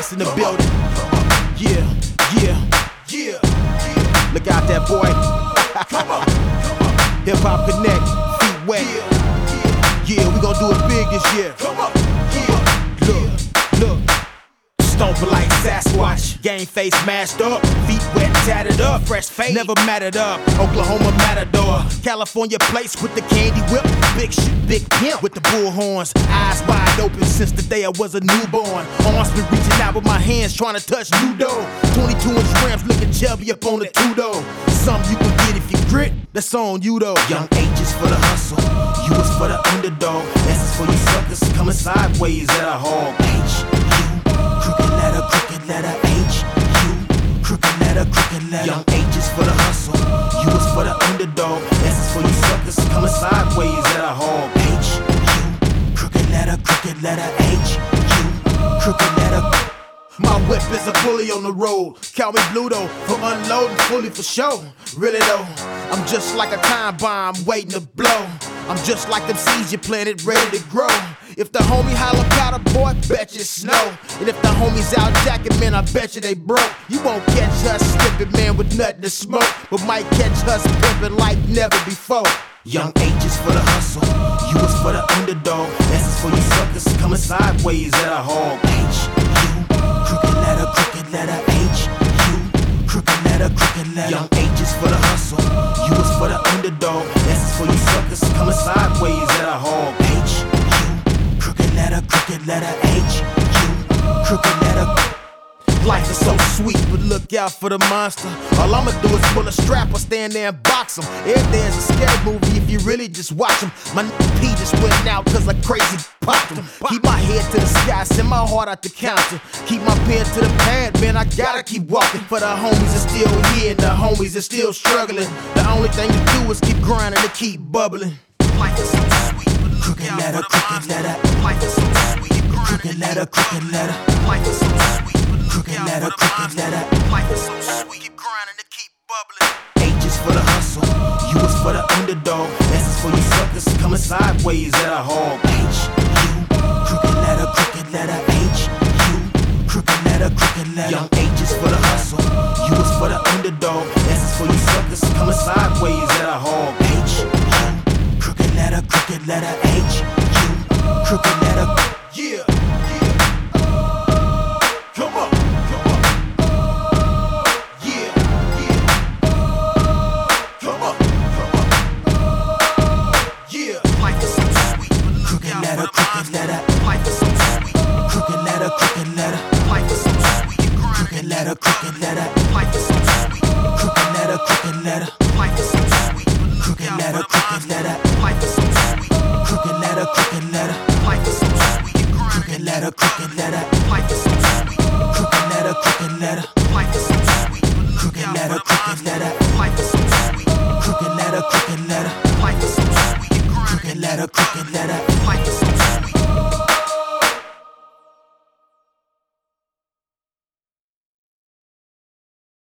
West in the building. Yeah, yeah, yeah. Look out there, boy. Hip Hop Connect, feet wet. Yeah, we gon' do it big this year. Look. Stomping like Sasquatch, game face mashed up, feet wet, tatted up, fresh fade, never mattered up. Oklahoma Matador, California place with the candy whip, big shit, big pimp with the bull horns, eyes wide open since the day I was a newborn. Arms been reaching out with my hands trying to touch new dough. 22-inch grams looking chubby up on the two-door. Something you can get if you grit, that's on you though. Young H is for the hustle, U is for the underdog, S is for you suckers coming sideways at a hog. H, crooked letter, H, U, crooked letter. Young H is for the hustle, U is for the underdog, S is for you suckers coming sideways at a hog. H, U, crooked letter, H, U, crooked letter. My whip is a bully on the road. Call me Bluto for unloading fully for show. Really though, I'm just like a time bomb waiting to blow. I'm just like them seeds you planted ready to grow. If the homie holler powder, boy, bet you snow. And if the homies out jacking, man, I bet you they broke. You won't catch us slipping, man, with nothing to smoke, but might catch us pimping like never before. Young H is for the hustle, U is for the underdog, S is for you suckers coming sideways at a hog. H, U, crooked letter, H, U, crooked letter. Young H is for the hustle, U is for the underdog, S is for you suckers coming sideways at a hog. H, crooked letter, H, U, crooked letter. Life is so sweet, but look out for the monster. All I'ma do is pull a strap or stand there and box him. Every day is a scary movie if you really just watch him. My P just went out cause I crazy popped him. Keep my head to the sky, send my heart out the counter. Keep my pen to the pad, man, I gotta keep walking. For the homies that's still here and the homies that's still struggling. The only thing to do is keep grinding and keep bubbling. Life is so sweet, but look out for the monster. Life is so sweet, crooked letter. Life is so sweet. Crooked letter. Life is so sweet, keep grinding to keep bubbling. H is for the hustle, U is for the underdog, S is for you suckers coming sideways at a hog. H, U, crooked letter, H, U, crooked letter. Young H is for the hustle, U is for the underdog, S is for you suckers coming sideways at a hog. H, U, crooked letter, H, U, crooked letter. Yeah. Come on. Life is so sweet. Crooked letter. Life is so sweet. Crooked letter. Life is so sweet. Crooked letter. Life is so sweet. Crooked letter. Life is so sweet. Crooked letter. Life is so sweet. Crooked letter. Life is so sweet. Crooked letter. Life is so sweet. Crooked letter. Life is so sweet. Crooked letter. Life is so sweet. Crooked letter.